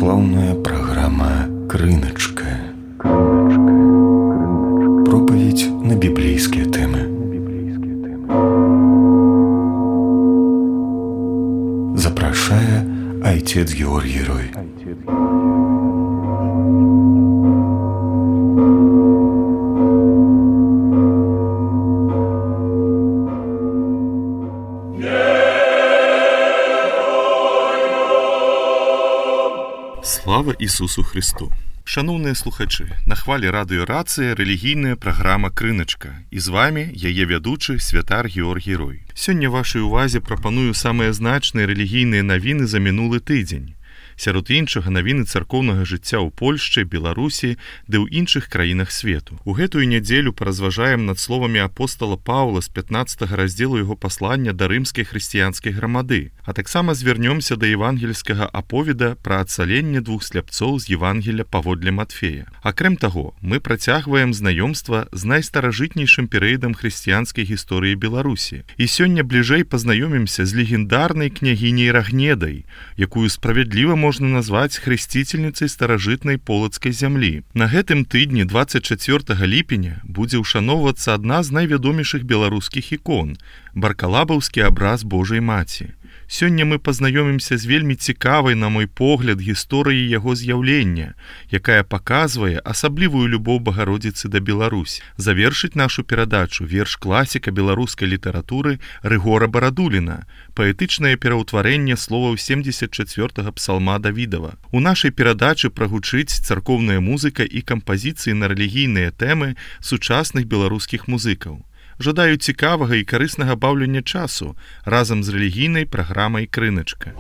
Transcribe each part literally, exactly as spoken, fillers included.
православная программа «Крыночка». Проповедь на библейские темы. Запрашае отец Георгий Рой. Слава Ісусу Христу! Шановныя слухачы, на хвалі радыё Рацыя рэлігійная праграма «Крыначка». І з вами яе вядучы святар Георгій Рой. Сёння вашай увазе прапаную самыя значныя рэлігійныя навіны за мінулы тыдзень. Сярод іншага навіны царкоўнага жыцця ў Польшчы, Беларусі ды ў іншых краінах свету. У гэтую нядзелю паразважаем над словамі апостала Паўла з пятнаццатага раздзелу яго паслання да рымскай хрысціянскай грамады, а таксама звярнёмся да евангельскага аповеда пра ацаленне двух сляпцоў з Евангеля паводле Матфея. Акрем таго, мы працягваем знаёмства з найстаражытнейшым перыядам хрысціянскай гісторыі Беларусі. І сёння бліжэй пазнаёмімся з легендарнай княгіняй Рагнедай, якую справядліва можна назваць хрысціцельніцай старажытнай полацкай зямлі. На гэтым тыдні дваццаць чацвёртага ліпеня будзе ўшаноўвацца адна з найвядомейшых беларускіх ікон – баркалабаўскі абраз Божай Маці. Сёння мы пазнаёмімся з вельмі цікавай, на мой погляд, гісторыяй яго з'яўлення, якая паказвае асаблівую любоў Багародзіцы да Беларусь. Завершыць нашу перадачу верш класіка беларускай літаратуры Рыгора Барадуліна, паэтычнае пераўтварэнне словаў семдзесят чацвёртага псалма Давідава. У нашай перадачы прагучыць царкоўная музыка і кампазіцыі на рэлігійныя тэмы сучасных беларускіх музыкаў. Жадаю цікавага і карыснага баўлення часу разам з рэлігійнай праграмай «Крыначка».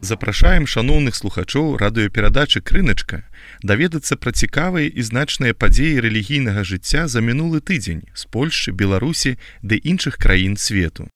Запрашаем шаноўных слухачоў радыёперадачы «Крыначка» даведацца пра цікавыя і значныя падзеі рэлігійнага жыцця за мінулы тыдзень з Польшчы, Беларусі ды іншых краін свету.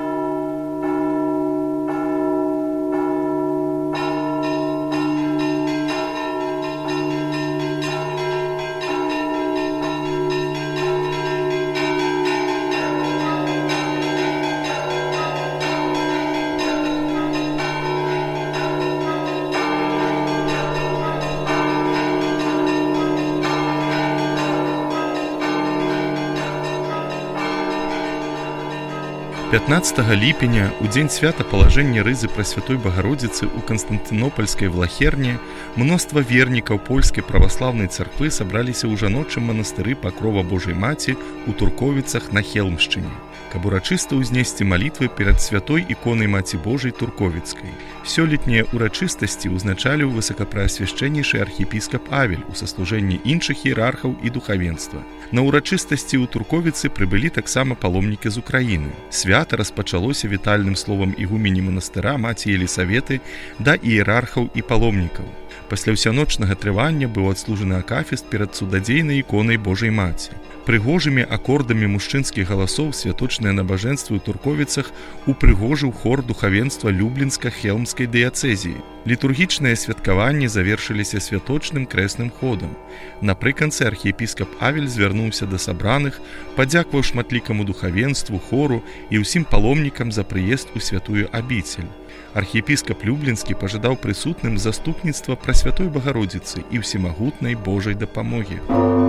пятнаццатага ліпеня, у дзень свята палажэння рызы Прасвятой Багародзіцы ў Канстантынопальскай Влахерне, мноства вернікаў польскай праваслаўнай царквы сабраліся ў жаночым манастыры Пакрова Божай Маці ў Турковіцах на Хелмшчыне, каб урачыста ўзнесці малітвы перад святой іконай Маці Божай Турковіцкай. Сёлетнія урачыстасці ўзначаліў высокапраасвяшчэннейшы архіепіскап Авель у саслужэнні іншых іерархаў і духавенства. На урачыстасці ў Турковіцы прыбылі таксама паломнікі з Украіны. Свята распачалося вітальным словам ігумені манастыра Маці Елісаветы да іерархаў і паломнікаў. Пасля ўсяночнага трывання быў адслужаны акафіст перад цудадзейнай іконай Божай Маці. Прыгожымі акордамі мужчынскіх галасоў святочныя набажэнствы ў Турковіцах упрыгожыў хор духавенства Люблінска-Хелмскай дыяцэзіі. Літургічныя святкаванні завершыліся святочным крэсным ходам. Напрыканцы архіепіскап Авель звярнуўся да сабраных, падзякваў шматлікаму духавенству, хору і ўсім паломнікам за прыезд у святую абіцель. Архіепіскап Люблінскі пажадаў прысутным заступніцтва Прасвятой Багародзіцы і ўсемагутнай Божай дапамогі.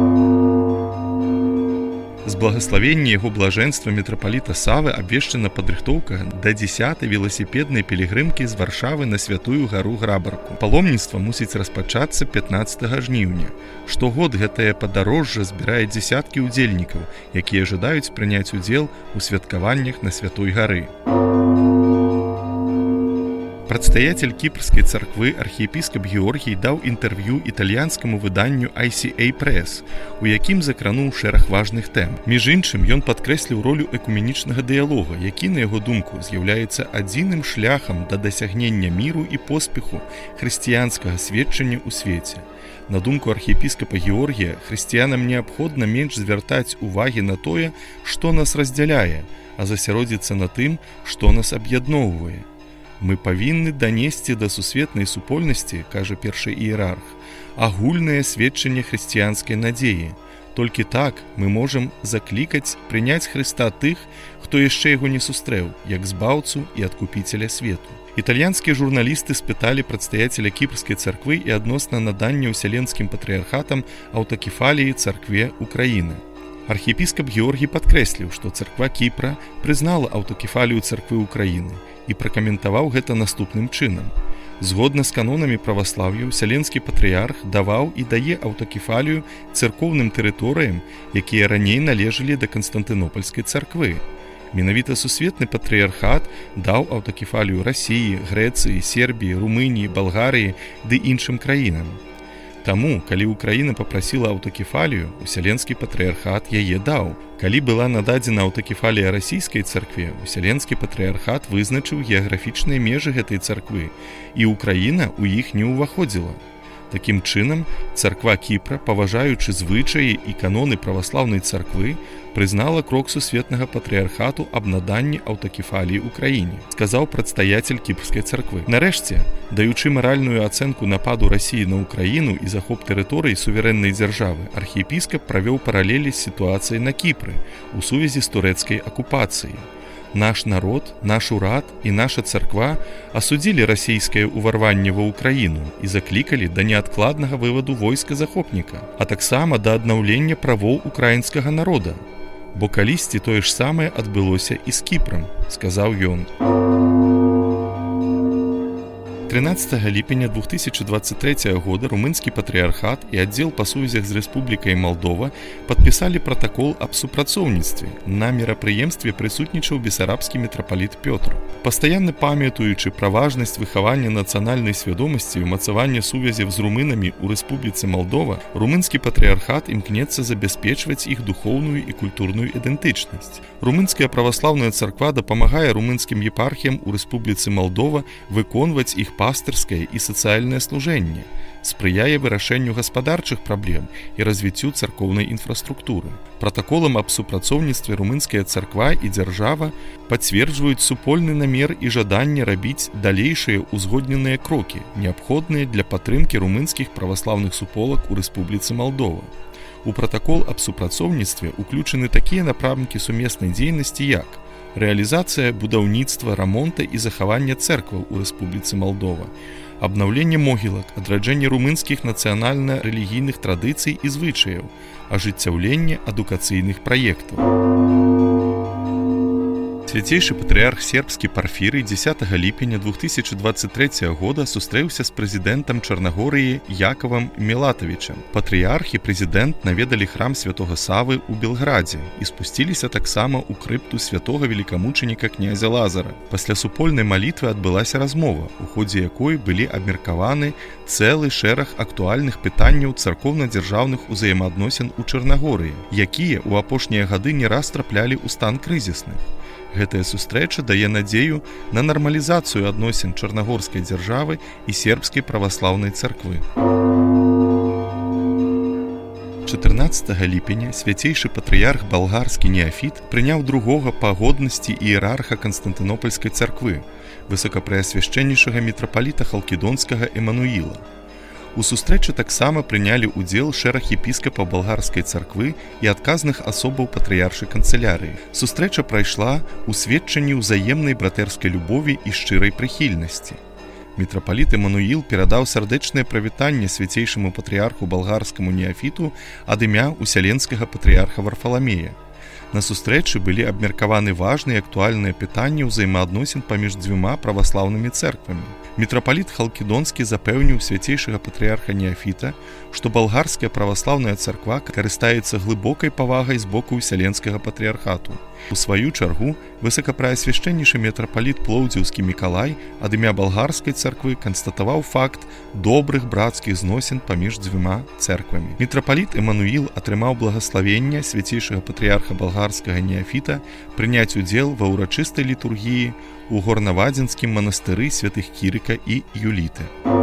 З благаславення яго блажэнства мітрапаліта Савы абвешчана падрыхтоўка да дзесятай веласіпеднай пілігрымкі з Варшавы на Святую гару Грабарку. Паломніцтва мусіць распачацца пятнаццатага жніўня. Штогод гэтае падарожжа збірае дзесяткі ўдзельнікаў, якія жадаюць прыняць удзел у святкаваннях на Святой гары. Прадстаятель кіпрскай царквы архіепіскап Георгій даў інтэрв'ю італьянскаму выданню ай си эй Press, у якім закрануў шэраг важных тэм. Між іншым, ён падкрэсліў ролю экуменічнага дыялога, які, на яго думку, з'яўляецца адзіным шляхам да дасягнення міру і поспеху хрысціянскага сведчання ў свеце. На думку архіепіскапа Георгія, хрысціянам неабходна менш звяртаць увагі на тое, што нас раздзяляе, а засяродзіцца на тым, што нас аб'ядноўвае. Мы павінны данесці да сусветнай супольнасці, кажа першы іерарх, агульнае сведчанне хрысціянскай надзеі. Толькі так мы можам заклікаць прыняць Хрыста тых, хто яшчэ яго не сустрэў, як збаўцу і адкупіцеля свету. Італьянскія журналісты спыталі прадстаяцеля кіпрскай царквы і адносна надання ўсяленскім патрыярхатам аўтакефаліі царкве Украіны. Архіепіскап Георгій падкрэсліў, што царква Кіпра прызнала аўтакефалію царквы Украіны і пракаментаваў гэта наступным чынам. Згодна з канонамі праваслаўя, ўсяленскі патрыярх даваў і дае аўтакефалію царкоўным тэрыторыям, якія раней належалі да Канстантынопальскай царквы. Менавіта сусветны патрыярхат даў аўтакефалію Расіі, Грэцыі, Сербіі, Румыніі, Балгарыі ды іншым краінам. Таму, калі Украіна папрасіла аўтакефалію, ўсяленскі патрыярхат яе даў. Калі была нададзена аўтакефалія расійскай царкве, ўсяленскі патрыярхат вызначыў геаграфічныя межы гэтай царквы, і Украіна ў іх не ўваходзіла. Такім чынам, царква Кіпра, паважаючы звычаі і каноны праваслаўнай царквы, прызнала крок сусветнага патрыярхату аб наданні аўтакефаліі Украіне, сказаў прадстаяцель кіпрскай царквы. Нарэшце, даючы маральную ацэнку нападу Расіі на Украіну і захоп тэрыторый суверэннай дзяржавы, архіепіскап правёў паралелі з сітуацыяй на Кіпры у сувязі з турэцкай акупацыяй. Наш народ, наш урад і наша царква асудзілі расійскае ўварванне ва Украіну і заклікалі да неадкладнага вываду войска захопніка, а таксама да аднаўлення правоў украінскага народа. Бо калісьці тое ж самае адбылося і з Кіпрам, сказаў ён. тринадцатага ліпеня две тысячи двадцать третьего года румынскі патрыярхат і аддзел па сувязях з Рэспублікай Малдова падпісалі пратакол аб супрацоўніцтве. На мерапрыемстве прысутнічаў бесарабскі мітрапаліт Пётр. Пастаянна памятаючы пра важнасць выхавання нацыянальнай свядомасці і ўмацавання сувязяў з румынамі ў Рэспубліцы Малдова, румынскі патрыярхат імкнецца забяспечваць іх духоўную і культурную ідэнтычнасць. Румынская праваслаўная царква дапамагае румынскім епархіям у Рэспубліцы Малдова выконваць іх душпастырскае і сацыяльнае служэнне, спрыяе вырашэнню гаспадарчых праблем і развіццю царкоўнай інфраструктуры. Пратаколам аб супрацоўніцтве румынская царква і дзяржава пацверджваюць супольны намер і жаданне рабіць далейшыя узгодненыя крокі, неабходныя для падтрымкі румынскіх праваслаўных суполак у Рэспубліцы Малдова. У пратакол аб супрацоўніцтве уключаны такія напрамкі сумеснай дзейнасці, як рэалізацыя будаўніцтва, рамонта і захавання цэркваў у Рэспубліцы Малдова, абнаўленне могілак, адраджэнне румынскіх нацыянальна-рэлігійных традыцый і звычаяў, ажыццяўленне адукацыйных праектаў. Свяцейшы патрыярх сербскі Парфірый дзесятага ліпеня две тысячи двадцать третьего года сустрэўся з прэзідэнтам Чарнагорыі Якавам Мілатавічам. Патрыярх і прэзідэнт наведалі храм святога Савы ў Белградзе і спусціліся таксама ў крыпту святога велікамучаніка князя Лазара. Пасля супольнай малітвы адбылася размова, у ходзе якой былі абмеркаваны цэлы шэраг актуальных пытанняў царкоўна-дзяржаўных узаемаадносін у Чарнагорыі, якія ў апошнія гады не раз траплялі ў стан крызісных. Гэтая сустрэча дае надзею на нармалізацыю адносін чарнагорскай дзяржавы і сербскай праваслаўнай царквы. чатырнаццатага ліпеня свяцейшы патрыярх балгарскі Неафіт прыняў другога па годнасці іерарха Канстантынопольскай царквы, высокапрэасвяшчэннейшага мітрапаліта Халкідонскага Эмануіла. У сустрэчы таксама прынялі ўдзел шэраг епіскапаў балгарскай царквы і адказных асобаў патрыяршай канцылярыі. Сустрэча прайшла ў сведчанні ўзаемнай братэрскай любові і шчырай прыхільнасці. Мітрапаліт Эмануіл перадаў сардэчнае прывітанне свяцейшаму патрыярху балгарскаму Неафіту ад імя усяленскага патрыярха Варфаламея. На сустрэчы былі абмеркаваны важныя актуальныя пытанні ўзаемаадносін паміж дзвюма праваслаўнымі цэрквамі. Мітрапаліт Халкідонскі запэўніў свяцейшага патрыярха Неафіта, што балгарская праваслаўная царква карыстаецца глыбокай павагай з боку усяленскага патрыярхату. У сваю чаргу высокапрэасвяшчэннейшы мітрапаліт Плоўдзіўскі Мікалай ад імя балгарскай царквы канстатаваў факт добрых брацкіх зносін паміж дзвюма цэрквамі. Мітрапаліт Эмануіл атрымаў благаславенне свяцейшага патрыярха балгарскага Неафіта прыняць удзел ва ўрачыстай літургіі у горнавадзенскім манастыры святых Кірыка і Юліты.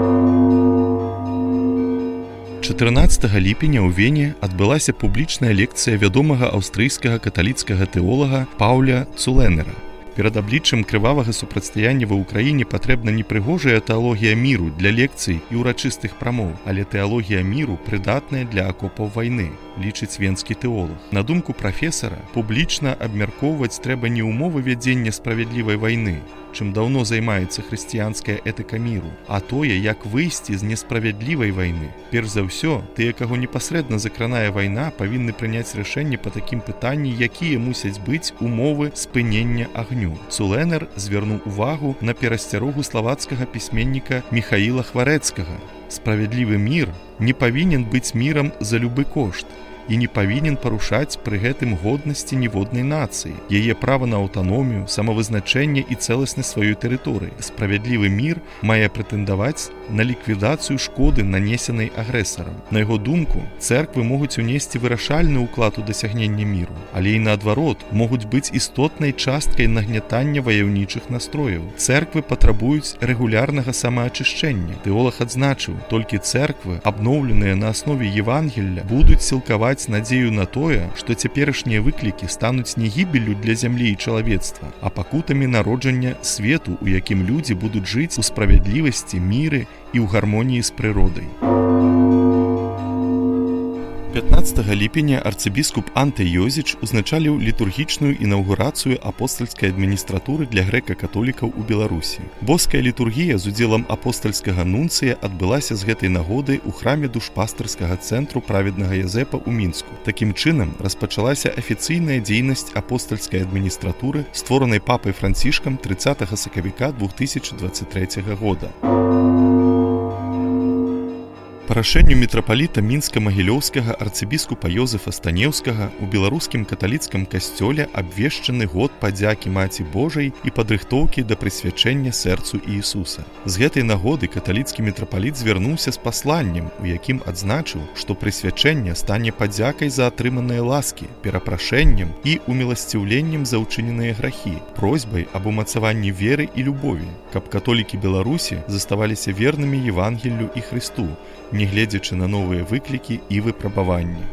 чатырнаццатага ліпеня ў Вене адбылася публічная лекцыя вядомага аўстрыйскага каталіцкага тэолага Паўля Цуленера. Перад абліччам крывавага супрацьстаяння ва ўкраіне патрэбна не прыгожая тэалогія міру для лекцый і ўрачыстых прамоў, але тэалогія міру прыдатная для акопаў вайны, лічыць венскі тэолог. На думку прафесара, публічна абмяркоўваць трэба не ўмовы вядзення справядлівай вайны, чым даўно займаецца хрысціянская этыка міру, а тое, як выйсці з несправядлівай вайны. Перш за ўсё, тыя, каго непасрэдна закранае вайна, павінны прыняць рашэнне па такім пытанні, якія мусяць быць умовы спынення агню. Цуленер звярнуў увагу на перасцярогу славацкага пісьменніка Міхаіла Хварэцкага. Справядлівы мір не павінен быць мірам за любы кошт і не павінен парушаць пры гэтым годнасці ніводнай нацыі, яе права на аўтаномію, самавызначэнне і цэласнасць сваёй тэрыторыі. Справядлівы мір мае прэтэндаваць на ліквідацыю шкоды, нанесенай агрэсарам. На яго думку, цэрквы могуць унесці вырашальны ўклад у дасягненне міру, але і наадварот могуць быць істотнай часткай нагнятання ваяўнічых настрояў. Цэрквы патрабуюць рэгулярнага самаачышчэння. Тэолаг адзначыў, толькі цэрквы, абноўленыя на аснове Евангелля, будуць сілкаваць надзею на тое, што цяперашнія выклікі стануць не гібеллю для зямлі і чалавецтва, а пакутамі народжання свету, у якім людзі будуць жыць у справядлівасці, міры і ў гармоніі з прыродай. пятнаццатага ліпеня арцыбіскуп Анте Йозіч узначаліў літургічную інаўгурацыю апостальскай адміністратуры для грэка-католікаў у Беларусі. Боская літургія з удзелам апостальскага нунцыя адбылася з гэтай нагоды ў храме душпастырскага цэнтру праведнага Язэпа ў Мінску. Такім чынам распачалася афіцыйная дзейнасць апостальскай адміністратуры, створанай папай Францішкам трыццатага сакавіка две тысячи двадцать третьего года. Па рашэнню мітрапаліта мінска-магілёўскага арцыбіскупа Ёзефа Станеўскага у беларускім каталіцкім касцёле абвешчаны год падзякі Маці Божай і падрыхтоўкі да прысвячэння сэрцу Іісуса. З гэтай нагоды каталіцкі мітрапаліт звярнуўся з пасланнем, у якім адзначыў, што прысвячэнне стане падзякай за атрыманыя ласкі, перапрашэннем і уміласціўленнем за ўчыненыя грахі, просьбай аб умацаванні веры і любові, каб католікі Беларусі заставаліся вернымі Евангеллю і Христу, нягледзячы на новыя выклікі і выпрабаванні.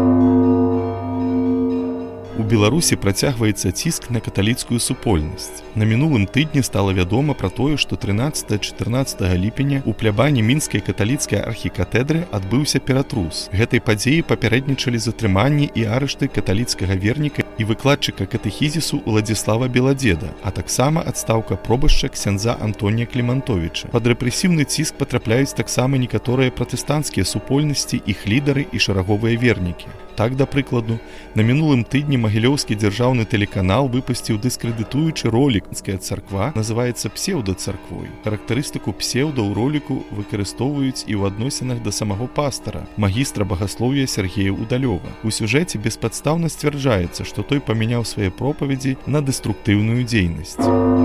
У Беларусі працягваецца ціск на каталіцкую супольнасць. На мінулым тыдні стала вядома пра тое, што трынаццатага-чатырнаццатага ліпеня ў плябане мінскай каталіцкай архікатэдры адбыўся ператрус. Гэтай падзеі папярэднічалі затрыманні і арышты каталіцкага верніка і выкладчыка катэхізісу Уладзіслава Беладзеда, а таксама адстаўка пробашча ксяндза Антонія Клімантовіча. Пад рэпрэсіўны ціск патрапляюць таксама некаторыя пратэстанцкія супольнасці, іх лідары і шараговыя вернікі. Так, да прыкладу, на мінулым тыдні Магілёўскі дзяржаўны тэлеканал выпусціў дыскрэдытуючы ролік. Мінская царква называецца псеўдацарквой. Характарыстыку псеўда ў роліку выкарыстоўваюць і ў адносінах да самого пастара, магістра багаслоўя Сергея Удалёва. У сюжэце беспадстаўна сцвярджаецца, што той памяняў свае пропаведзі на дэструктыўную дзейнасць.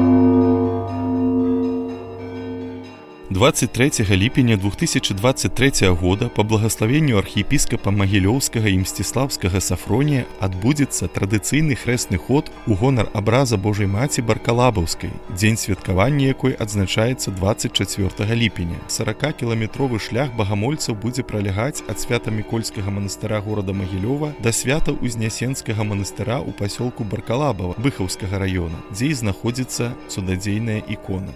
дваццаць трэцяга ліпеня две тысячи двадцать трэцяга года па благаславенню архіепіскапа Магілёўскага і Мсціслаўскага Сафронія адбудзецца традыцыйны хрэсны ход у гонар абраза Божай Маці Баркалабаўскай, дзень святкавання якой адзначаецца дваццаць чацвёртага ліпеня. сорокакіламетровы шлях багамольцаў будзе пралягаць ад свята-мікольскага манастыра горада Магілёва да свята-узнесенскага манастыра ў пасёлку Баркалабава Быхаўскага раёна, дзе і знаходзіцца цудадзейная ікона.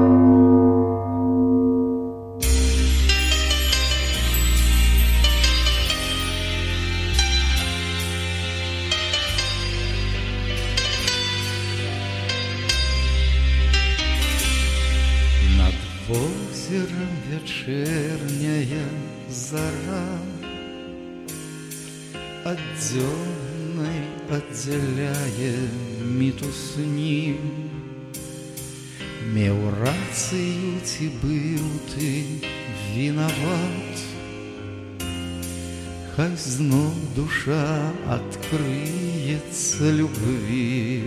Озером вечерняя зара от дёмной отделяе мітусні. Меў рацыю, ці быў ты вінават, хай зноў душа адкрыецца любви.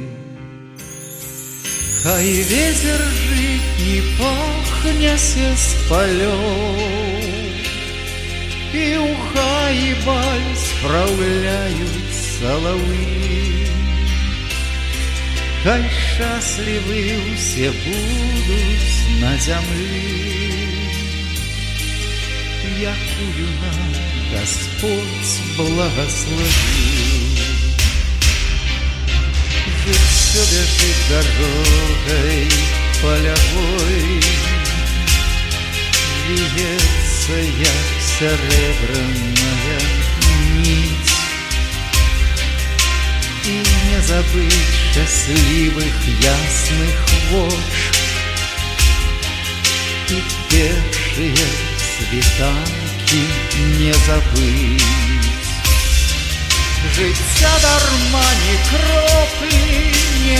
Хай ветер жить не пахнесе с полёў, и уха и баль справляют соловьи. Хай счастливы все будут на земле, якую нам Господь благословил. Жить все бежит дорогой полевой, вьется, як серебряная нить, и не забыть счастливых ясных вод и пешие світанки не забыть. Життя дарма ни кроплі не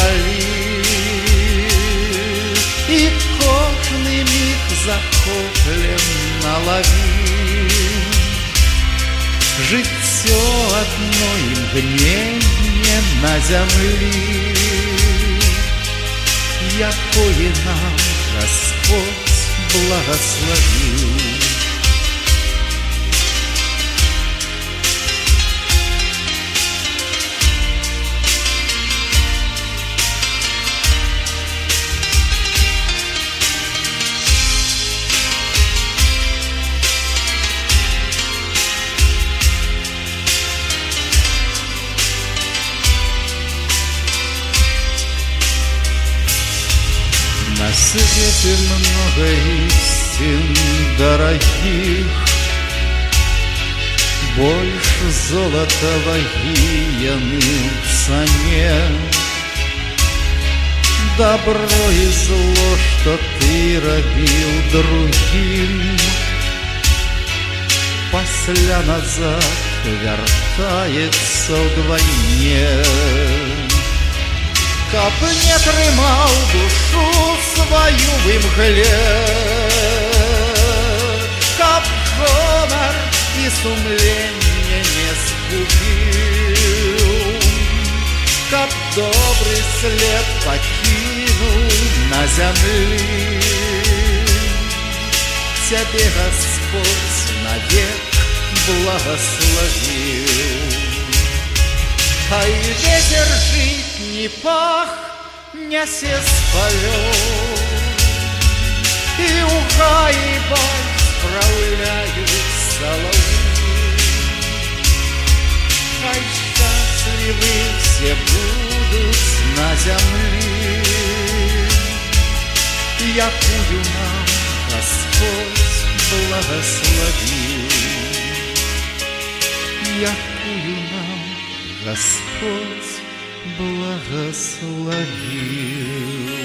пролив, и кожний міг захопленно ловив. Життя одно мгновение на землі, якое нам Господь благословил. На свете много истин дорогих, больше золота вагияны в цене. Добро и зло, что ты робил другим, после назад вертается вдвойне. Каб не трымаў душу свою в імгле, каб гонор и сумление не сгубил, как добрый след покинул на земле. Тебе Господь навек благословил. А и ветер жить не пах, неся с полет, и уха и баль справляют соловьи. Ай, счастливы все будут на земле, якую нам Господь благословил, якую нам Господь благословил.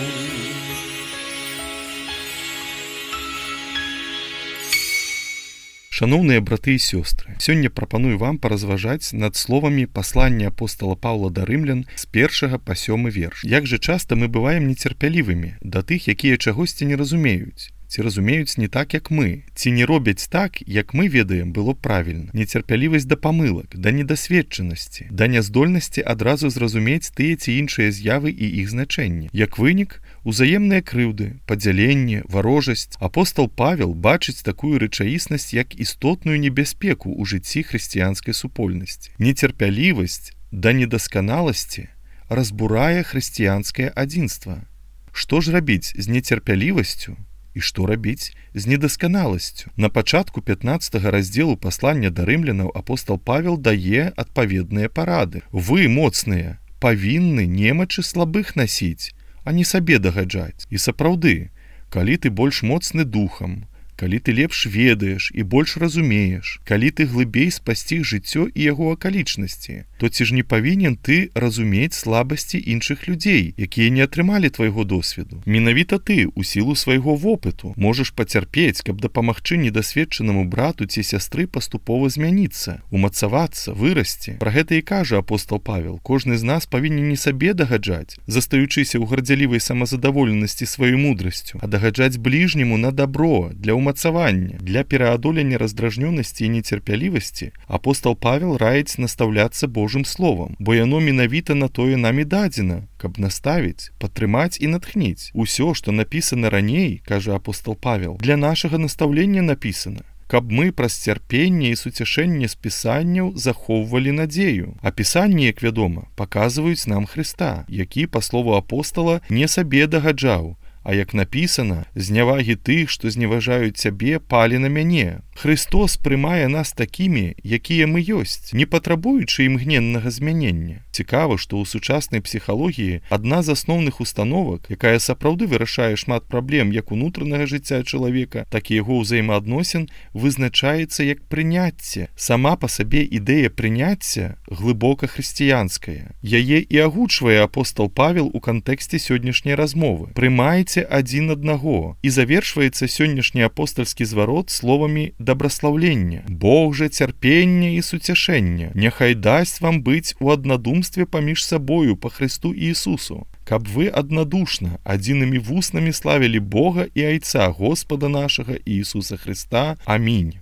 Шановныя браты і сёстры, сёння прапаную вам паразважаць над словамі паслання апостала Паўла да рымлян з першага па сёмы верш. Як жа часта мы бываем нецярпялівымі да тых, якія чагосьці не разумеюць, ці разумеюць не так, як мы, ці не робяць так, як мы ведаем, было правільна. Нецярпялівасць да памылак, да недасведчанасці, да няздольнасці адразу зразумець тыя ці іншыя з'явы і іх значэнні. Як вынік, узаемныя крыўды, падзяленне, варожасць. Апостал Павел бачыць такую рэчаіснасць як істотную небяспеку ў жыцці хрысціянскай супольнасці. Нецярпялівасць да недасканаласці разбурае хрысціянскае адзінства. Што ж рабіць з нецярпялівасцю? І што рабіць з недасканаласцю? На пачатку пятнаццатага раздзелу паслання да рымлянаў апостал Павел дае адпаведныя парады. Вы, моцныя, павінны немачы слабых насіць, а не сабе дагаджаць. І сапраўды, калі ты больш моцны духам, калі ты лепш ведаеш і больш разумееш, калі ты глыбей спасціг жыццё і яго акалічнасці, то ці ж не павінен ты разумець слабасці іншых людзей, якія не атрымалі твайго досведу. Менавіта ты, у сілу свайго вопыту, можаш пацярпець, каб дапамагчы недасведчанаму брату ці сястры паступова змяніцца, умацавацца, вырасці. Пра гэта і кажа апостал Павел. Кожны з нас павінен не сабе дагаджаць, застаючыся ў гарdzялівай самазадаволенасці сваёй мудрасцю, а дагаджаць бліжняму на дабро, для умацавання. Для пераадолення раздражнёнасці і нецярпялівасці апостал Павел раіць настаўляцца Божым словам, бо яно менавіта на тое нам і дадзена, каб наставіць, падтрымаць і натхніць. Усё, што напісана раней, кажа апостал Павел, для нашага настаўлення напісана, каб мы праз цярпенне і суцяшэнне з пісанняў захоўвалі надзею. А пісанні, як вядома, паказваюць нам Хрыста, які, па слову апостала, не сабе дагаджаў, а як напісана, знявагі тых, што зневажаюць цябе, палі на мяне. Христос прымае нас такімі, якія мы ёсць, не патрабуючы імгненнага змянення. Цікава, што ў сучаснай псіхалогіі адна з асноўных установак, якая сапраўды вырашае шмат праблем як унутранага жыцця чалавека, так і яго ўзаемаадносін, вызначаецца як прыняцце. Сама па сабе ідэя прыняцця глыбока хрысціянская. Яе і агучвае апостал Павел у кантэксце сённяшняй размовы. Прымайце адзін аднаго. І завершваецца сённяшні апостальскі зварот словамі добраслаўлення. Бог жа цярпення і суцяшэння няхай дасць вам быць у аднадумстве паміж сабою па Хрысту Іісусу, каб вы аднадушна адзінымі вуснамі славілі Бога і Айца Господа нашага Іісуса Христа. Амінь.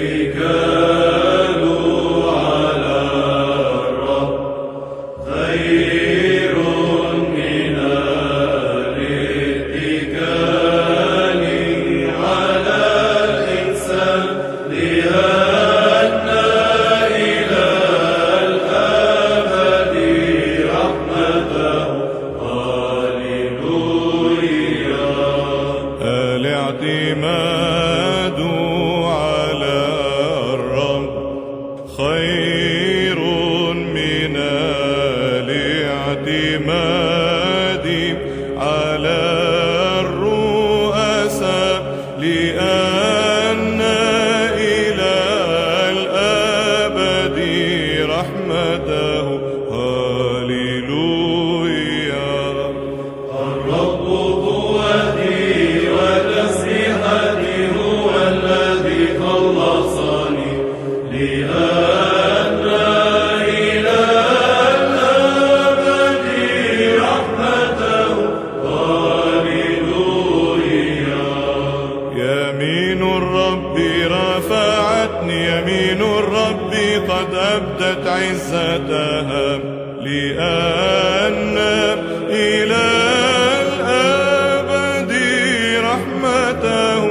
Amen. لأن إلى الأبد رحمته. هاليلويا. الرب قوتي وتسبيحتي، هو الذي خلصني. لأن إلى الأبد رحمته. هاليلويا. يمين الرب رفعتني، يمين الرب قد أبدت عزتها. لأن إلى الأبد رحمته.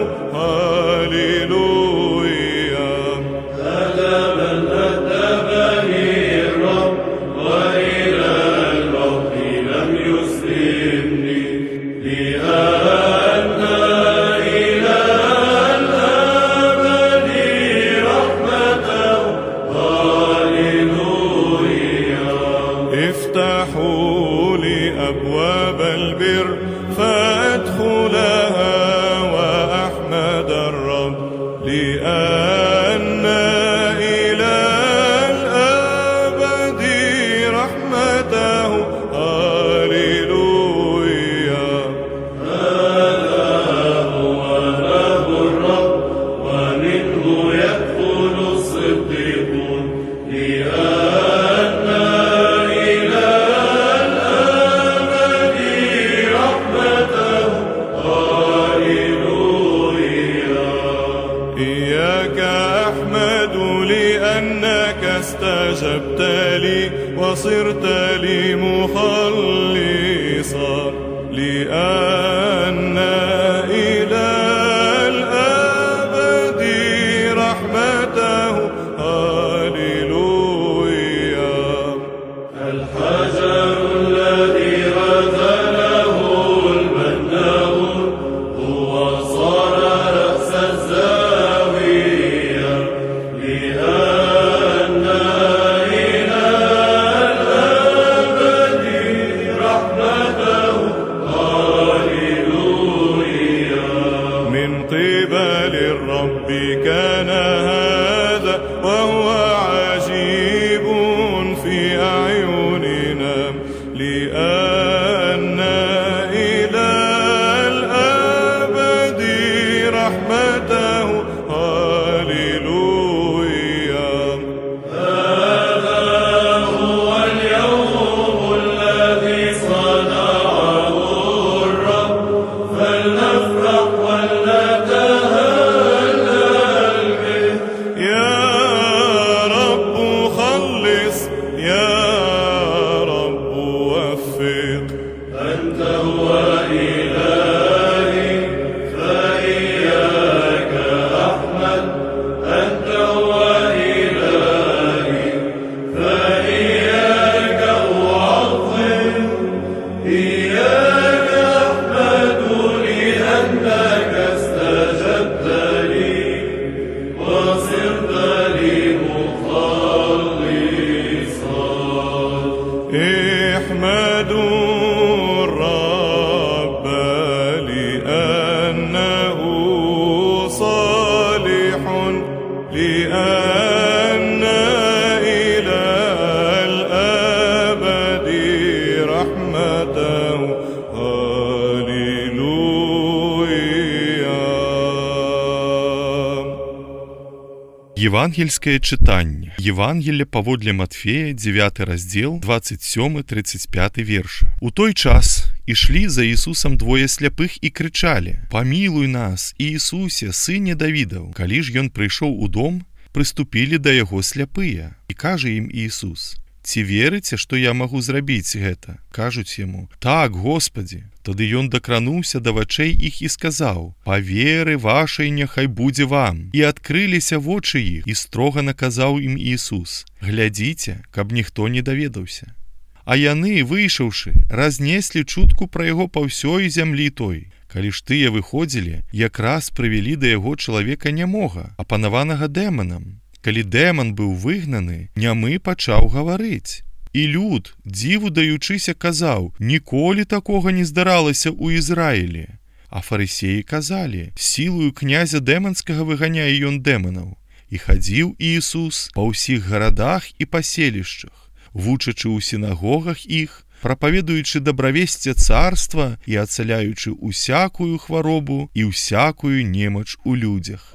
هاليلويا. هذا من أدبني الرب، وإلى الرب لم يسلمني. لأن إلى الأبد رحمته. هاليلويا. افتحوا لي أبواب البر فأدخلها وأحمد الرب. لأن إلى الأبد رحمته. هاليلويا. هذا هو باب الرب، ومنه يدخل الصديقون. لأن إلى الأبد رحمته. هاليلويا. إياك أحمد لأنك استجبت لي وصرت لي مخلصا. لأن إلى الأبد رحمته. هاليلويا. الحجر الذي رذله البناء، هو صار رأس الزاوية. لأن إلى الأبد رحمته. هاليلويا. من قبل الرب كان هذا، وهو عجيب في أعيننا. لأن إلى الأبد رحمته. هاليلويا. هذا هو اليوم الذي صنعه الرب، فلنفرح ولنتهلل به. يا رب خلص، يا رب وفق. أنت هو إلهي، فإياك أحمد. أنت هو إلهي، فإياك أعظم. إياك أحمد لأنك استجبت لي وصرت لي مخلصا. احمدوا الرب لأنه صالح. لأن إلى الأبد رحمته. هاليلويا. Евангельское читанне. Евангелие паводле Матфея, девяты раздел, двадцать сёмы тридцать пяты верш. У той час ішлі за Ісусам двое сляпых і крычалі: «Памілуй нас, Іісусе, сыне Давідаў». Калі ж ён прыйшоў у дом, прыступілі да яго сляпыя, і кажа ім Ісус: «Ці верыце, што я магу зрабіць гэта?» Кажуць яму: «Так, Господі». Тады ён дакрануўся да вачэй іх і сказаў: «Па веры вашай няхай будзе вам». І адкрыліся вочы іх, і строга наказаў ім Ісус: «Глядзіце, каб ніхто не даведаўся». А яны, выйшаўшы, разнеслі чутку пра яго па ўсёй зямлі той. Калі ж тыя выходзілі, якраз прывялі да яго чалавека нямога, апанаванага дэманам. Калі дэман быў выгнаны, нямы пачаў гаварыць. І люд, дзіву даючыся, казаў: «Ніколі такога не здаралася ў Ізраілі». А фарысеі казалі: сілаю князя дэманскага выганяе ён дэманаў. І хадзіў Іісус па ўсіх гарадах і паселішчах, вучачы ў сінагогах іх, прапаведуючы дабравесце царства і ацаляючы усякую хваробу і ўсякую немач у людзях.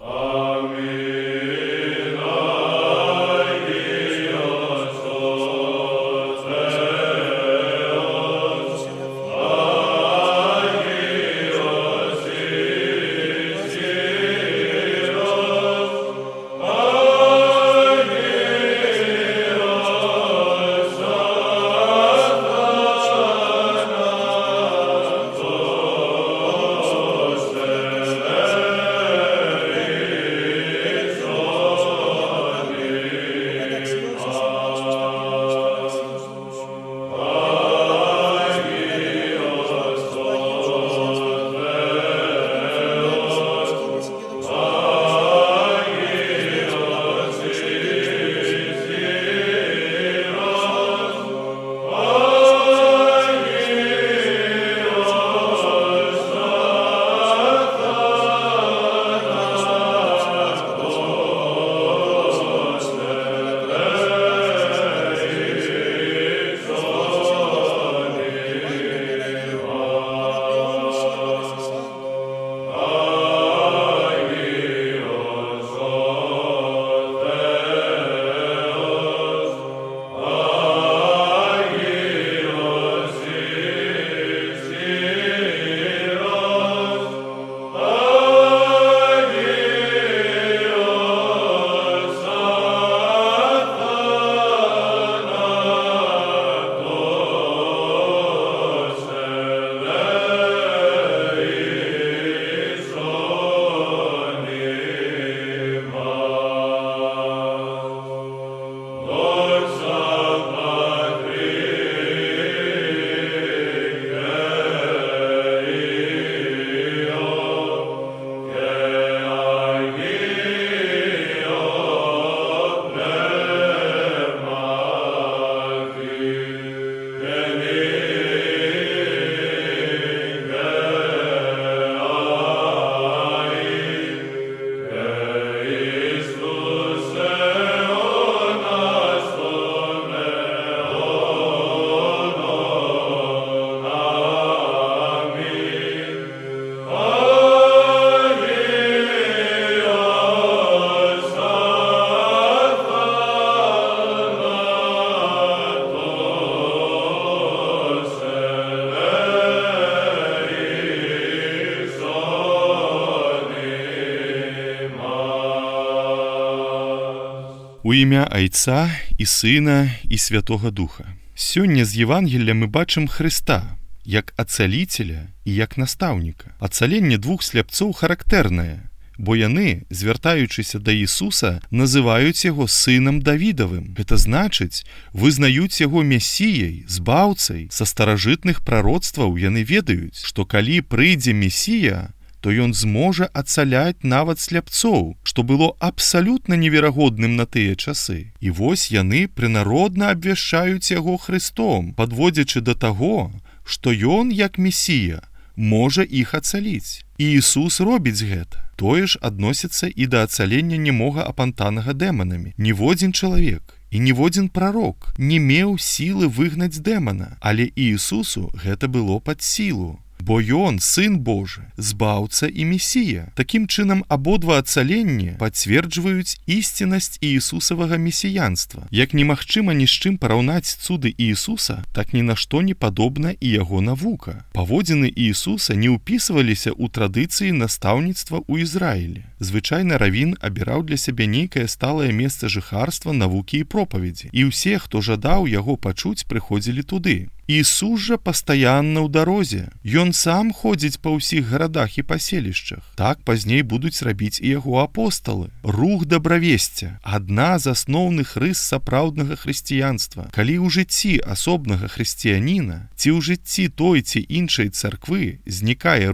У імя Айца і Сына і Святога Духа. Сёння з Євангелля мы бачым Хрыста як ацаліцеля і як настаўніка. Ацаленне двух сляпцоў характэрнае, бо яны, звяртаючыся да Ісуса, называюць яго сынам Давідавым. Гэта значыць, вызнаюць яго месіяй, збаўцай. Са старажытных прароцтваў яны ведаюць, што калі прыйдзе Месія, то ён зможа ацаляць нават сляпцоў, што было абсалютна неверагодным на тыя часы. І вось яны прынародна абвяшчаюць яго Хрыстом, падводзячы да таго, што ён, як Месія, можа іх ацаліць. І Ісус робіць гэта. Тое ж адносіцца і да ацалення немога апантанага дэманамі. Ніводзін чалавек і ніводзін прарок не меў сілы выгнаць дэмана, але Ісусу гэта было пад сілу. Бо ён, Сын Божы, збаўца і Месія. Такім чынам, абодва ацаленні пацверджваюць ісціннасць Іісусавага месіянства. Як немагчыма ні з чым параўнаць цуды Іісуса, так ні на што не падобна і яго навука. Паводзіны Іісуса не ўпісваліся ў традыцыі настаўніцтва ў Ізраілі. Звычайна равін абіраў для сябе нейкае сталае месца жыхарства, навукі і пропаведзі. І ўсе, хто жадаў яго пачуць, прыходзілі туды. Ісус жа пастаянна ў дарозе. Ён сам ходзіць па ўсіх гарадах і паселішчах. Так пазней будуць рабіць і яго апосталы. Рух дабравесця – адна з асноўных рыс сапраўднага хрысціянства. Калі ў жыцці асобнага хрысціяніна ці ў жыцці той ці іншай царквы знікае рух,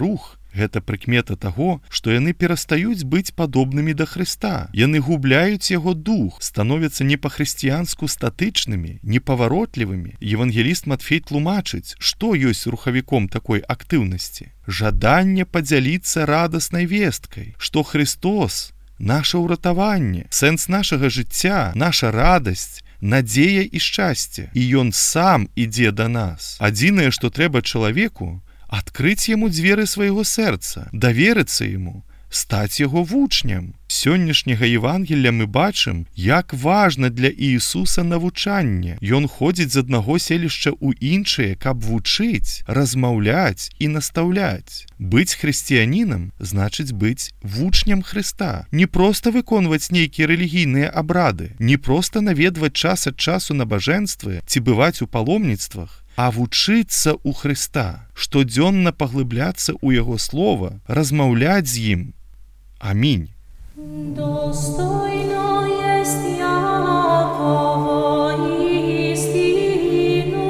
Гэта прыкмета таго, што яны перастаюць быць падобнымі да Хрыста. Яны губляюць яго дух, становяцца не па-хрысціянску статычнымі, непаваротлівымі. Евангеліст Матфей тлумачыць, што ёсць рухавіком такой актыўнасці. Жаданне падзяліцца радаснай весткай, што Христос – наша ўратаванне, сэнс нашага жыцця, наша радасць, надзея і шчасце. І ён сам ідзе да нас. Адзінае, што трэба чалавеку, адкрыць яму дзверы свайго сэрца, даверыцца яму, стаць яго вучням. Сённяшняга Евангелля мы бачым, як важна для Іісуса навучанне. Ён ходзіць з аднаго селішча ў іншае, каб вучыць, размаўляць і настаўляць. Быць хрысціянінам значыць быць вучням Хрыста. Не проста выконваць нейкія рэлігійныя абрады, не проста наведваць час ад часу набажэнствы ці бываць у паломніцтвах, а вучыцца ў Хрыста, штодзённа паглыбляцца ў яго слова, размаўляць з ім. Амінь. Достойно есть Якова истину,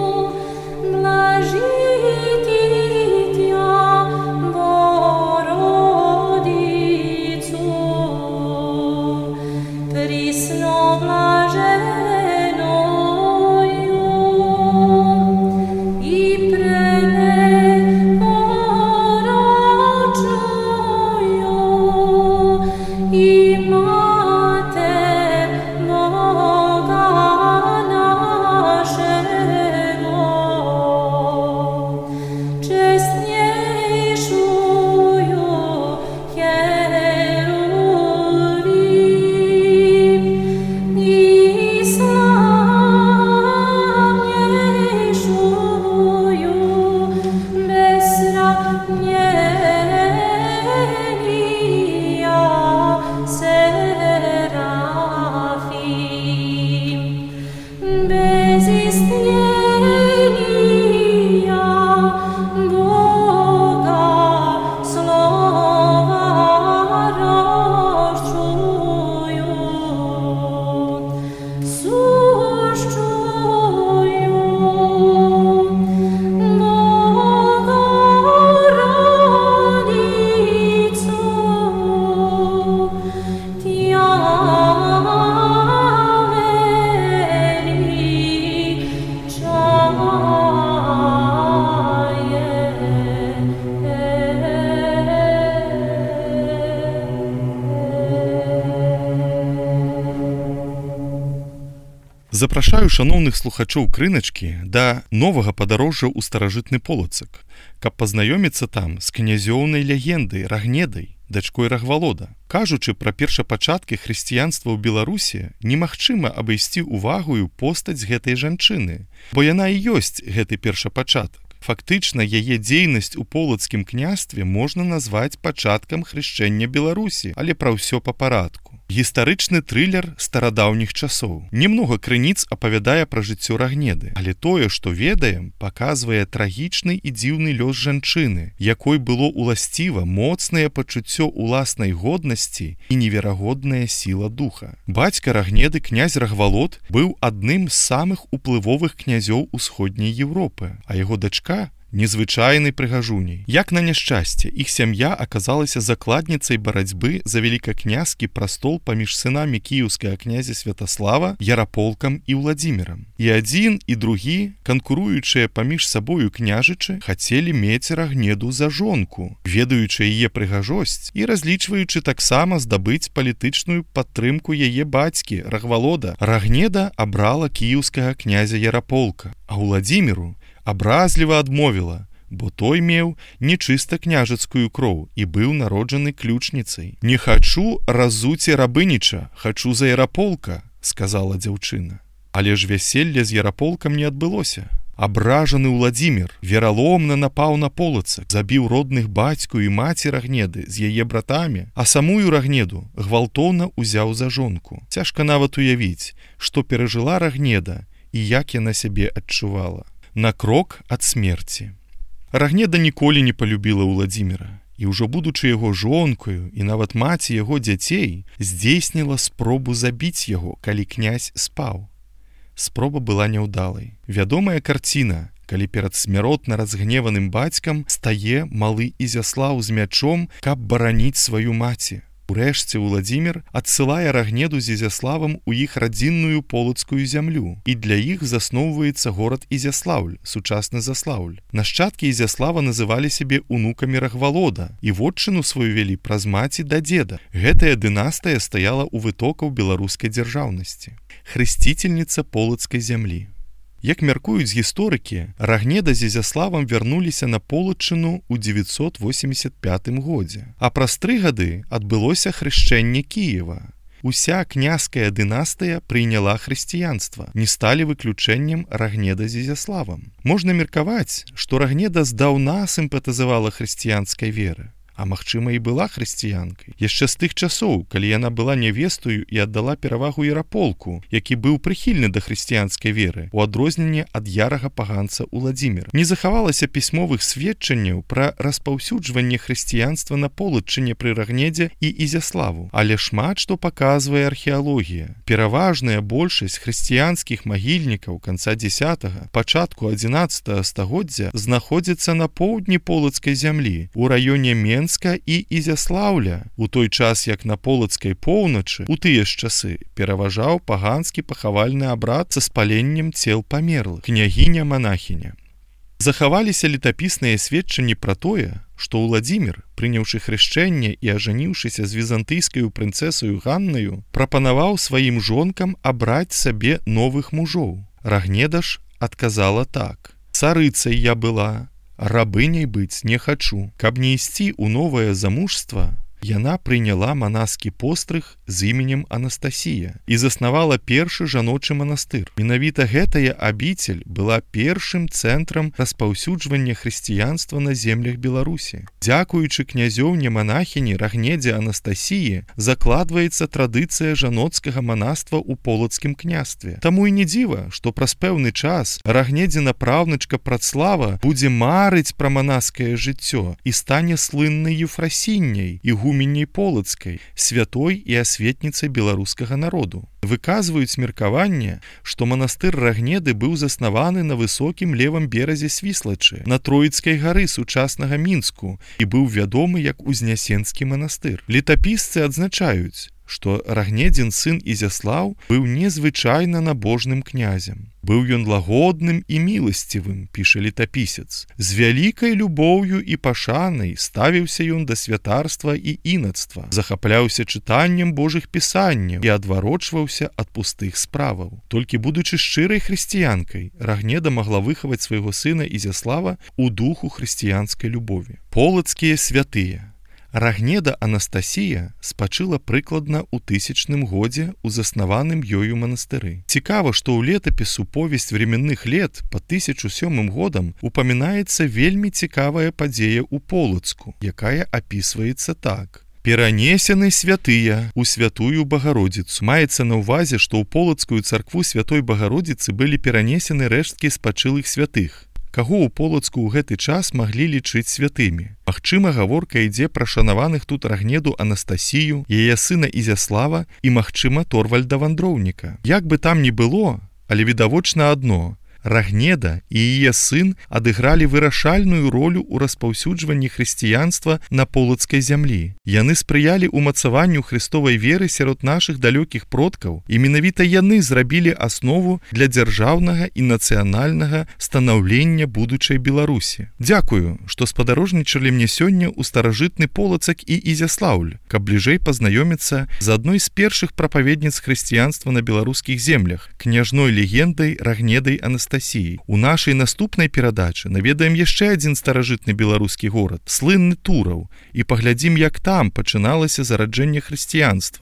блажит Тя Богородицу, присно блаженною и пренепорочною, и Матерь Бога нашего, честнейшую Херувим и славнейшую без сравнения Серафим, без истления Бога слова рожчую, сущую Богородицу, Тя Запрашаю шаноўных слухачоў крыначкі да новага падарожжа ў старажытны Полацак, каб пазнаёміцца там з князёўнай легендай Рагнедай, дачкой Рагвалода. Кажучы пра першапачаткі хрысціянства ў Беларусі, немагчыма абысці увагаю постаць гэтай жанчыны, бо яна і ёсць гэты першапачатак. Фактычна, яе дзейнасць у полацкім княстве можна назваць пачаткам хрышчэння Беларусі, але пра ўсё па парадку. Гістарычны трылер старадаўніх часоў. Немнога крыніц апавядае пра жыццё Рагнеды, але тое, што ведаем, паказвае трагічны і дзіўны лёс жанчыны, якой было уласціва моцнае пачуццё уласнай годнасці і неверагодная сіла духа. Бацька Рагнеды, князь Рагвалод, быў адным з самых уплывовых князёў усходняй Европы, а яго дачка незвычайнай прыгажуняй. Як на няшчасце, іх сям'я аказалася закладніцай барацьбы за велікакнязскі прастол паміж сынамі кіеўскага князя Святаслава, Яраполкам і Владзімірам. І адзін, і другі, канкуруючыя паміж сабою княжычы, хацелі мець Рагнеду за жонку, ведаючы яе прыгажосць і разлічваючы таксама здабыць палітычную падтрымку яе бацькі, Рагвалода. Рагнеда абрала кіеўскага князя Яраполка, а Владзіміру абразліва адмовіла, бо той меў нечыста княжацкую кроў і быў народжаны ключніцай. «Не хачу разуце рабыніча, хачу за Яраполка», – сказала дзяўчына. Але ж вяселля з Яраполкам не адбылося. Абражаны Владзімір вераломна напаў на Полацак, забіў родных бацьку і маці Рагнеды з яе братамі, а самую Рагнеду гвалтоўна ўзяў за жонку. Цяжка нават уявіць, што перажыла Рагнеда і як яна сябе адчувала. На крок ад смерці. Рагнеда ніколі не палюбіла Владзіміра, і ўжо будучы яго жонкаю і нават маці яго дзяцей, здзейсніла спробу забіць яго, калі князь спаў. Спроба была няўдалай. Вядомая карціна калі перад смяротна разгневаным бацькам стае малы Ізяслаў з мячом, каб бараніць сваю маці. Урэшце Уладзімір адсылае Рагнеду з Ізяславам у іх радзінную полацкую зямлю, і для іх засноўваецца горад Ізяслаўль, сучасны Заслаўль. Нашчадкі Ізяслава называлі сябе унукамі Рагвалода і вотчыну сваю вялі праз маці да дзеда. Гэтая дынастыя стаяла ў вытокаў беларускай дзяржаўнасці. Хрысціцельніца полацкай зямлі. Як мяркуюць гісторыкі, Рагнеда з Ізяславам вярнуліся на полачыну ў дзевяцьсот восемьдесят пятым годзе, а праз тры гады адбылося хрышчэнне Кіева. Уся князькая дынастыя прыняла хрысціянства, не сталі выключэннем Рагнеда з Ізяславам. Можна меркаваць, што Рагнеда здаўна сімпатызавала хрысціянскай веры, а магчыма і была хрысціянкай. Яшчэ з тых часоў, калі яна была нявестаю і аддала перавагу Яраполку, які быў прыхільны да хрысціянскай веры, у адрозненне ад ярага паганца Уладзіміра. Не захавалася пісьмовых сведчанняў пра распаўсюджванне хрысціянства на полачыне пры Рагнедзе і Ізяславу, але шмат што паказвае археалогія. Пераважная большасць хрысціянскіх магільнікаў канца дзесятага, пачатку адзінаццатага стагоддзя знаходзіцца на поўдні полацкай зямлі, у раёне Мен і Ізяслаўля, у той час, як на полацкай поўначы, у тыя ж часы, пераважаў паганскі пахавальны абрад са спаленнем цел памерлых, княгіня-манахіня. Захаваліся летапісныя сведчанні пра тое, што Уладзімір, прыняўшы хрышчэнне і ажаніўшыся з візантыйскаю прынцэсаю Ганнаю, прапанаваў сваім жонкам абраць сабе новых мужоў. Рагнеда ж адказала так: «Царыцай я была, рабыняй быць не хачу». Каб не ісці ў новае замужства, яна прыняла манаскі пострыг з іменем Анастасія і заснавала першы жаночы манастыр. Менавіта гэтая абіцель была першым цэнтрам распаўсюджвання хрысціянства на землях Беларусі. Дзякуючы князёўне-манахіні Рагнедзе Анастасіі закладваецца традыцыя жаноцкага манаства ў полацкім княстве. Таму і не дзіва, што праз пэўны час Рагнедзіна праўнучка Працлава будзе марыць пра манаскае жыццё і стане слыннай ефрасінняй і гуменняй полацкай, святой і асветніцай беларускага народу. Выказваюць меркаванне, што манастыр Рагнеды быў заснаваны на высокім левым беразе Свіслачы, на Троіцкай гары сучаснага Мінску, і быў вядомы як Узнясенскі манастыр. Летапісцы адзначаюць, што Рагнедзін сын Ізяслаў быў незвычайна набожным князем. Быў ён лагодным і міласцівым, піша летапісец. З вялікай любоўю і пашанай ставіўся ён да святарства і інацтва, захапляўся чытаннем Божых пісанняў і адварочваўся ад пустых справаў. Толькі будучы шчырай хрысціянкай, Рагнеда магла выхаваць свайго сына Ізяслава ў духу хрысціянскай любові. Полацкія святыя. Рагнеда Анастасія спачыла прыкладна ў тысячным годзе ў заснаваным ёю манастыры. Цікава, што ў летапісу «Повесть временных лет» па тысяча сёмым годам упамінаецца вельмі цікавая падзея ў Полацку, якая апісваецца так: «Перанесены святыя ў святую Багародзіцу». Маецца на ўвазе, што ў Полацкую царкву святой Багародзіцы былі перанесены рэшткі спачылых святых. Каго ў Полацку ў гэты час маглі лічыць святымі? Магчыма, гаворка ідзе пра шанаваных тут Рагнеду Анастасію, яе сына Ізяслава і, магчыма, Торвальда Вандроўніка. Як бы там ні было, але відавочна адно: Рагнеда і яе сын адыгралі вырашальную ролю ў распаўсюджванні хрысціянства на полацкай зямлі. Яны спрыялі ўмацаванню хрыстовай веры сярод нашых далёкіх продкаў, і менавіта яны зрабілі аснову для дзяржаўнага і нацыянальнага станаўлення будучай Беларусі. Дзякую, што спадарожнічалі мне сёння ў старажытны Полацак і Ізяслаўль, каб бліжэй пазнаёміцца з адной з першых прапаведніц хрысціянства на беларускіх землях, княжной легендай Рагнедай Анастасіяй. У нашай наступнай перадачы наведаем яшчэ адзін старажытны беларускі горад, слынны Тураў, і паглядзім, як там пачыналася зараджэнне хрысціянства.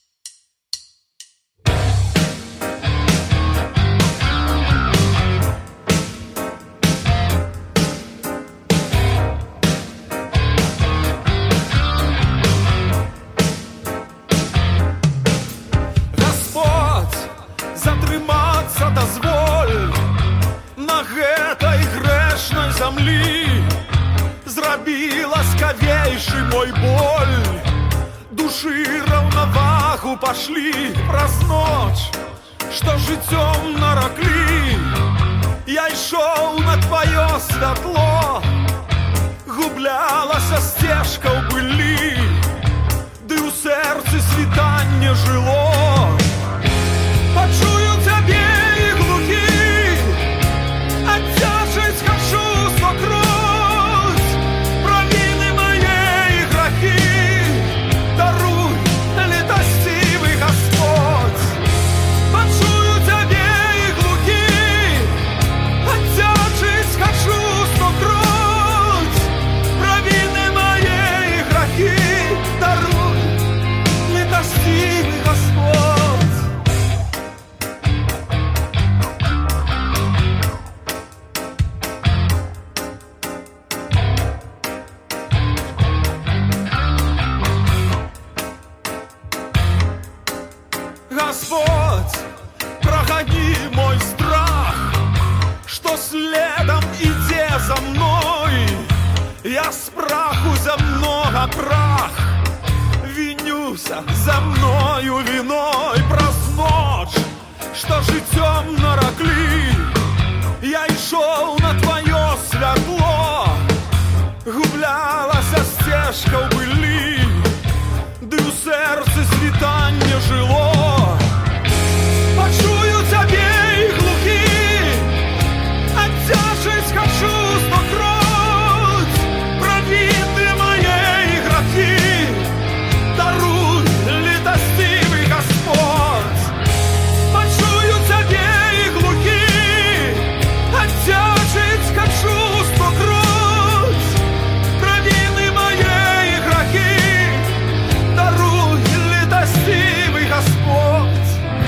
Господь, затрымацца дазволь на гэтай грэшнай зямлі, зрабі ласкавейшы мой боль, душы раўнавагу пашлі праз ноч, што жыццём нараклі. Я ішоў на твоё святло, гублялася сцежка ў былі, ды ў сэрцы світанне жыло. Пачую цябе і глухі, аддзячыць хачу скакруць, правіны мае і грахі, даруй, літасцівы Гасподзь. Пачую цябе і глухі, аддзячыць хачу скакруць, правіны мае і грахі, даруй, літасцівы Гасподзь. Господь, прогони мой страх, что следом иде за мной. Я с праху земного прах, винюся за мною виной. Праз ночь, что житем нарекли, я ішоў на твое святло, гублялася стежка ў былі, ды ў сэрцы світанне жыло. Пачую цябе і глухі, аддзячыць хачу скакруць, правіны мае і грахі, даруй, літасцівы Гасподзь. Пачую цябе і глухі, аддзячыць хачу скакруць, правіны мае і грахі, даруй, літасцівы Гасподзь.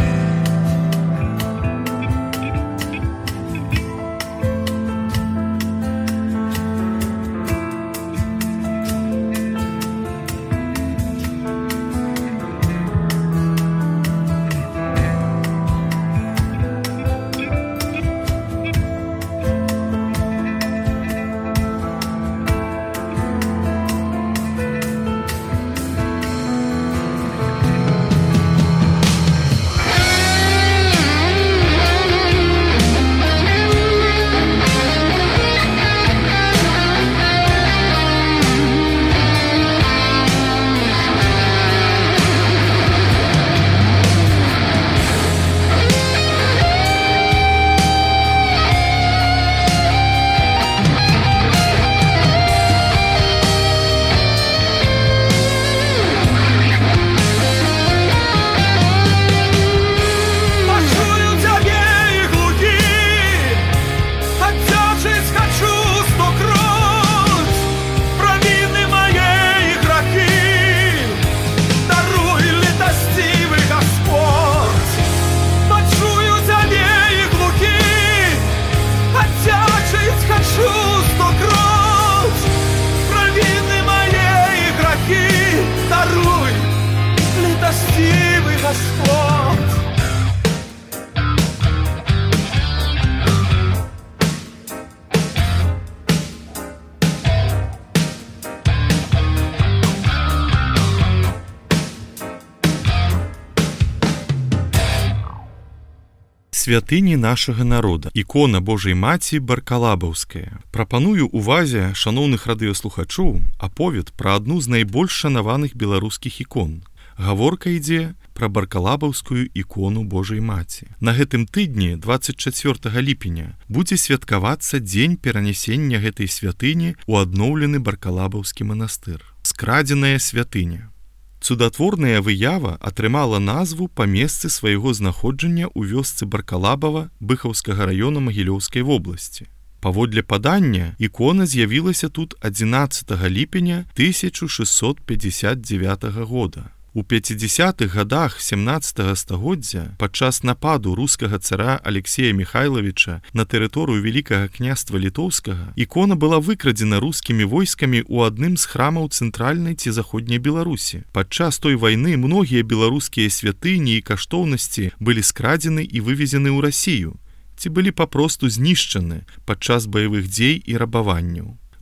Святыні нашага народа, ікона Божай Маці Баркалабаўская. Прапаную увазе шаноўных радыёслухачоў аповед пра адну з найбольш шанаваных беларускіх ікон. Гаворка ідзе пра Баркалабаўскую ікону Божай Маці. На гэтым тыдні, дваццаць чацвёртага ліпеня, будзе святкавацца дзень перанясення гэтай святыні ў адноўлены Баркалабаўскі манастыр. Скрадзеная святыня. Цудатворная выява атрымала назву па месцы свайго знаходжання ў вёсцы Баркалабава Быхаўскага раёна Магілёўскай вобласці. Паводле падання, ікона з'явілася тут адзінаццатага ліпеня тысяча шэсцьсот пяцьдзясят дзевятага года. У пяцідзясятых гадах сямнаццатага стагоддзя падчас нападу рускага цара Алексея Михайловича на тэрыторыю Вялікага княства Літоўскага ікона была выкрадзена рускімі войскамі ў адным з храмаў цэнтральнай ці заходняй Беларусі. Падчас той вайны многія беларускія святыні і каштоўнасці былі скрадзены і вывезены ў Расію, ці былі папросту знішчаны падчас баявых дзей і рабаванняў.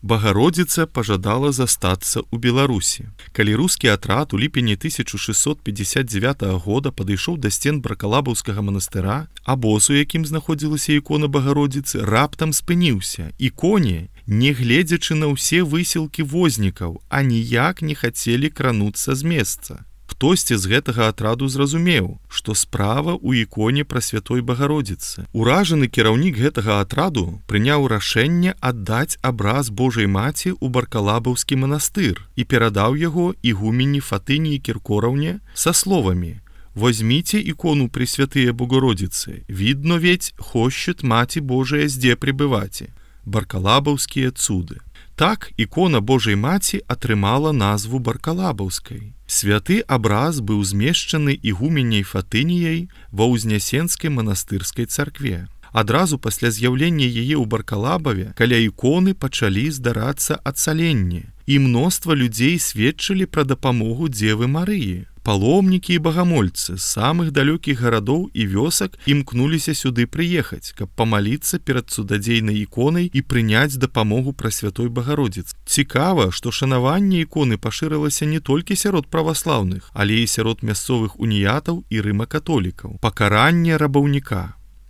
Багародзіца пажадала застацца ў Беларусі. Калі рускі атрад у ліпені тысяча шэсцьсот пятьдесят девятого года падышоў да сцен Бракалабаўскага манастыра, абоз, у якім знаходзілася ікона Багародзіцы, раптам спыніўся, і коні, не гледзячы на ўсе высілкі вознікаў, аніяк не хацелі крануцца з месца. Хтосьці з гэтага атраду зразумеў, што справа ў іконе Прасвятой Багародзіцы. Уражаны кіраўнік гэтага атраду прыняў рашэнне аддаць абраз Божай Маці ў Баркалабаўскі манастыр і перадаў яго ігуменні Фатыніі Кіркораўне са словамі: «Возьмите икону Пресвятые Богородицы, видно ведь хочет Мати Божия зде пребывати». Баркалабаўскія цуды. Так ікона Божай Маці атрымала назву Баркалабаўскай. Святы абраз быў змешчаны ігуменняй Фатыніяй ва Ўзнясенскай манастырскай царкве. Адразу пасля з'яўлення яе ў Баркалабаве каля іконы пачалі здарацца адцаленні, і мноства людзей сведчылі пра дапамогу Дзевы Марыі. Паломнікі і багамольцы з самых далёкіх гарадоў і вёсак імкнуліся сюды прыехаць, каб памаліцца перад цудадзейнай іконай і прыняць дапамогу Прасвятой Багародзіцы. Цікава, што шанаванне іконы пашырылася не толькі сярод праваслаўных, але і сярод мясцовых уніятаў і рыма-католікаў. Пакаранне рабаўніка.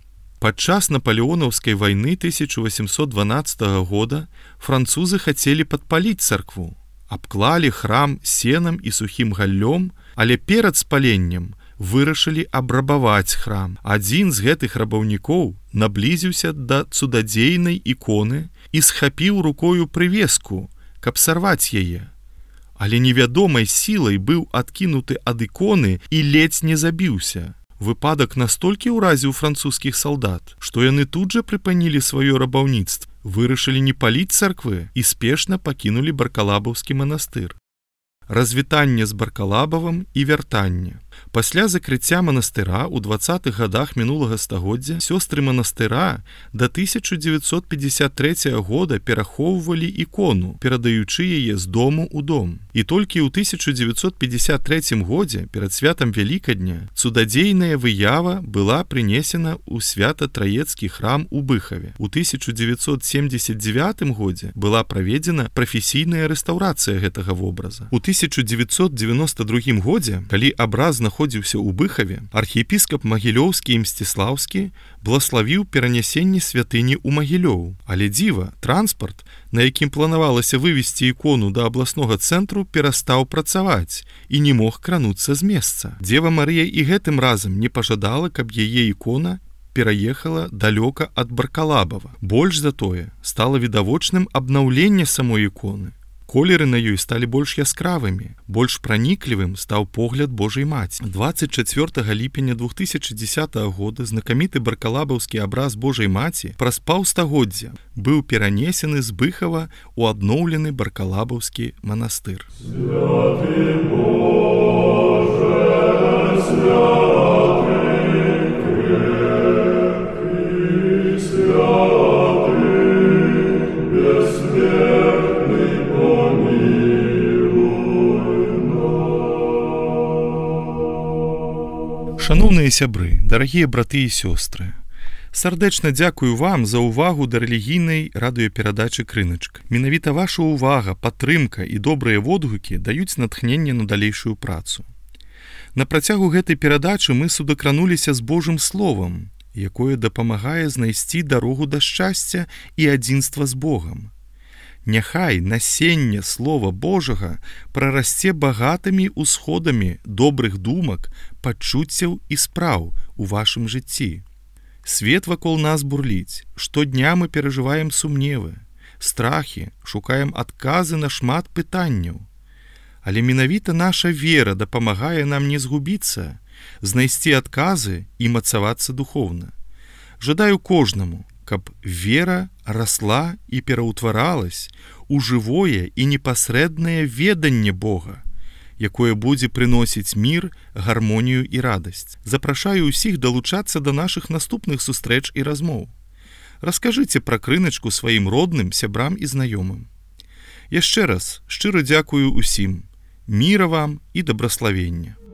Падчас Напалеонаўскай вайны тысяча восемьсот дванаццатого года французы хацелі падпаліць царкву. Абклалі храм сенам і сухім галлём, але перад спаленнем вырашылі абрабаваць храм. Адзін з гэтых рабаўнікоў наблізіўся да цудадзейнай іконы і схапіў рукою прывеску, каб сарваць яе. Але невядомай сілай быў адкінуты ад іконы і ледзь не забіўся. Выпадак настолькі ўразіў французскіх салдат, што яны тут жа прыпынілі сваё рабаўніцтва, вырашылі не паліць царквы і спешна пакінулі Баркалабаўскі манастыр. Развітанне з Баркалабавам і вяртанне. Пасля закрыцця манастыра ў дваццатых гадах мінулага стагоддзя сёстры манастыра да тысяча дзевяцьсот пятьдесят третьего года перахоўвалі ікону, перадаючы яе з дому ў дом. І толькі ў тысяча дзевяцьсот пятьдесят третьем годзе, перад святам Вялікадня, цудадзейная выява была прынесена ў свята-траецкі храм у Быхаве. У тысяча дзевяцьсот семьдесят девятым годзе была праведзена прафесійная рэстаўрацыя гэтага вобраза. У тысяча дзевяцьсот девяносто другім годзе, калі абраз знаходзіўся ў Быхаве, архіепіскап Магілёўскі і Мсціслаўскі блаславіў перанясенне святыні ў Магілёў. Але дзіва, транспарт, на якім планавалася вывезці ікону да абласнога цэнтру, перастаў працаваць і не мог крануцца з месца. Дзева Марыя і гэтым разам не пажадала, каб яе ікона пераехала далёка ад Баркалабава. Больш за тое, стала відавочным абнаўленне самой іконы. Колеры на ёй сталі больш яскравымі, больш праніклівым стаў погляд Божай Маці. дваццаць чацвёртага ліпеня две тысячи десятого года знакаміты баркалабаўскі абраз Божай Маці праз паўстагоддзя быў перанесены з Быхава ў адноўлены Баркалабаўскі манастыр. Святы Боже, святы крепкий, святы бессмертный, Шаноўныя сябры, дарагія браты і сёстры, сардэчна дзякую вам за ўвагу да рэлігійнай радыёперадачы «Крыначка». Менавіта ваша ўвага, падтрымка і добрыя водгукі даюць натхненне на далейшую працу. На працягу гэтай перадачы мы судакрануліся з Божым Словам, якое дапамагае знайсці дарогу да шчасця і адзінства з Богам. Няхай насенне Слова Божага прарасце багатымі ўсходамі добрых думак, пачуццяў і спраў у вашым жыцці. Свет вакол нас бурліць, штодня мы перажываем сумневы, страхі, шукаем адказы на шмат пытанняў. Але менавіта наша вера дапамагае нам не згубіцца, знайсці адказы і мацавацца духоўна. Жадаю кожнаму, каб вера расла і пераўтваралась у жывое і непасрэднае веданне Бога, якое будзе прыносіць мір, гармонію і радасць. Запрашаю ўсіх далучацца да нашых наступных сустрэч і размоў. Раскажыце пра крыначку сваім родным, сябрам і знаёмым. Яшчэ раз шчыра дзякую ўсім. Міра вам і дабраславення.